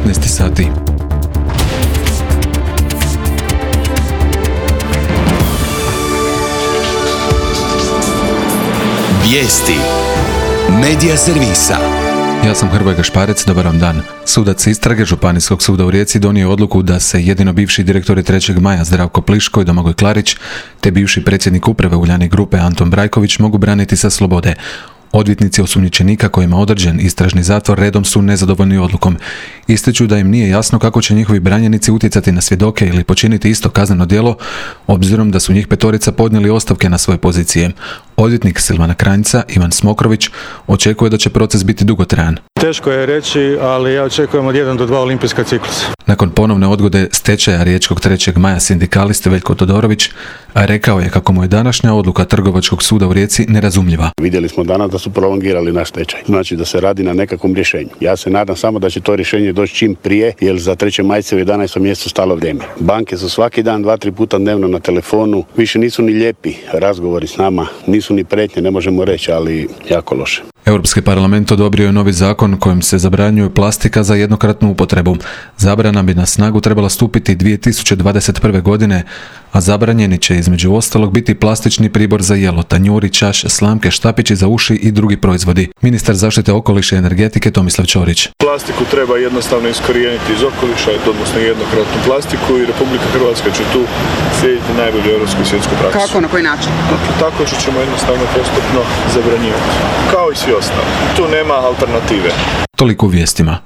19 sati. Vijesti Medija servisa. Ja sam Hrvoje Gašparec, dobar vam dan. Sudac istrage Županijskog suda u Rijeci donio odluku da se jedino bivši direktori 3. maja Zdravko Pliško i Domagoj Klarić, te bivši predsjednik uprave Uljanik grupe Anton Brajković mogu braniti sa slobode. Odvjetnici osumnjičenika kojima je određen istražni zatvor redom su nezadovoljni odlukom. Ističu da im nije jasno kako će njihovi branjenici utjecati na svjedoke ili počiniti isto kazneno djelo, obzirom da su njih petorica podnijeli ostavke na svoje pozicije. Odvjetnik Silvana Kranjca, Ivan Smokrović, očekuje da će proces biti dugotrajan. Teško je reći, ali ja očekujem od 1 do 2 olimpijska ciklusa. Nakon ponovne odgode stečaja riječkog 3. maja sindikalist Veljko Todorović rekao je kako mu je današnja odluka Trgovačkog suda u Rijeci nerazumljiva. Vidjeli smo danas da su prolongirali naš stečaj. Znači da se radi na nekakvom rješenju. Ja se nadam samo da će to rješenje doći čim prije, jer za 3. majce u 11. mjesecu stalo vrijeme. Banke su svaki dan 2-3 puta dnevno na telefonu. Više nisu ni lijepi razgovori s nama, nisu ni prijetnje, ne možemo reći, ali jako loše. Europski parlament odobrio je novi zakon kojim se zabranjuje plastika za jednokratnu upotrebu. Zabrana bi na snagu trebala stupiti 2021. godine, a zabranjeni će između ostalog biti plastični pribor za jelo, tanjuri, čaš, slamke, štapići za uši i drugi proizvodi. Ministar zaštite okoliša i energetike Tomislav Ćorić. Plastiku treba jednostavno iskorijeniti iz okoliša, odnosno jednokratnu plastiku, i Republika Hrvatska će tu slijediti najbolju europsku i svjetsku praksu. Kako, na koji način? Tako što ćemo jednostavno postupno zabranjivati. Kao i svi ostali. Tu nema alternative. Toliko u vijestima.